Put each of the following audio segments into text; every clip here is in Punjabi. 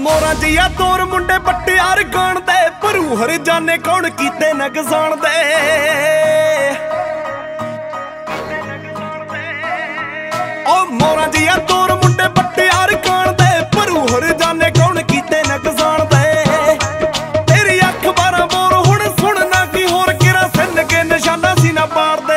ਮੋਰਾਂ ਜੀਆ ਤੋਰ ਮੁੰਡੇ ਪੱਟਿਆਰ ਗਾਣ ਦੇ ਭਰੂ ਹਰ ਜਾਣੇ ਕੌਣ ਕੀਤੇ ਨਗਸਾਣ ਦੇ ਓ ਮੋਰਾਂ ਜੀਆ ਤੋਰ ਮੁੰਡੇ ਪੱਟਿਆਰ ਗਾਣ ਦੇ ਭਰੂ ਹਰ ਜਾਣੇ ਕੌਣ ਕੀਤੇ ਨਗਸਾਣ ਦੇ ਤੇਰੀ ਅੱਖ ਬਾਰਾਂ ਬੋਰ ਹੁਣ ਸੁਣਨਾ ਕੀ ਹੋਰ ਕਿਰਾ ਸਿੰਨ ਕੇ ਨਿਸ਼ਾਨਾ ਸੀ ਨਾ ਪਾੜਦੇ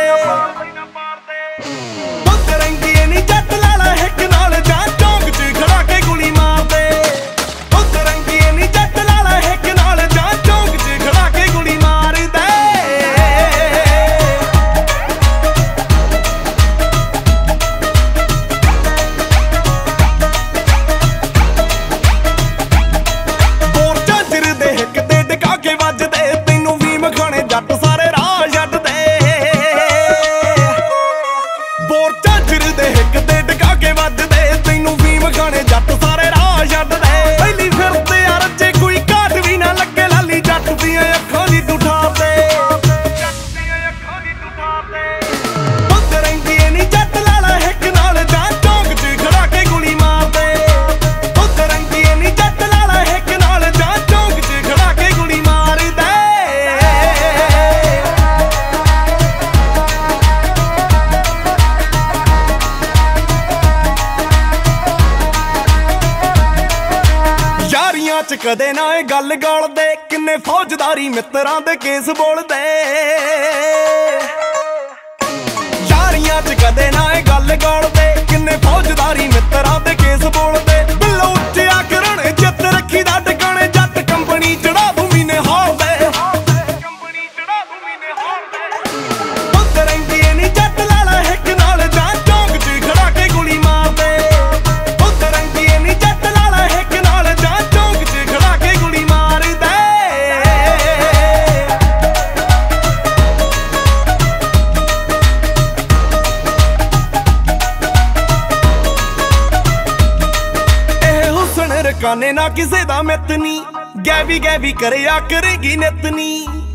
ਚ ਕਦੇ ਨਾ ਇਹ ਗੱਲ ਗਾਲਦੇ ਕਿੰਨੇ ਫੌਜਦਾਰੀ ਮਿੱਤਰਾਂ ਦੇ ਕੇਸ ਬੋਲਦੇ ਯਾਰੀਆਂ ਚ ਕਦੇ ਨਾ ਇਹ ਗੱਲ ਗਾਲਦੇ ਕਿੰਨੇ ਫੌਜਦਾਰੀ ਮਿੱਤਰਾਂ ਦੇ ਕੇਸ ਬੋਲਦੇ ਬਿੱਲੋ ਉੱਚਿਆ ਕਰਨ ਜਿੱਤ ਰੱਖੀ ਦਾ ਟਿਕਾਣੇ ਜੱਟ ਕੰਪਨੀ ਚੜਾ ਦੂੰ ਮੀਨੇ ਹਾਲਦੇ ਕੰਪਨੀ ਚੜਾ ਦੂੰ ਮੀਨੇ ਹਾਲਦੇ ਬੰਦ ਰਹਿੰਦੀ ਏ ਨੀ ਜੱਟ ਲਾਲਾ ਹਿੱਕ ਨਾਲ ਜਾਂ ਚੌਂਕ ਚ ਖੜਾ ਕੇ ਗੋਲੀ ਮਾਰਦੇ ਬੰਦ ਰਹਿੰਦੀ ਏ ਨੀ ਜੱਟ ਲਾਲਾ ਹਿੱਕ ਨਾਲ ਜਾਂ ਕਾਨੇ ਨਾ ਕਿਸੇ ਦਾ ਮਿੱਤ ਨੀ ਗੈਵੀ ਗੈਵੀ ਕਰਿਆ ਕਰੇਗੀ ਨਿਤ ਨੀ।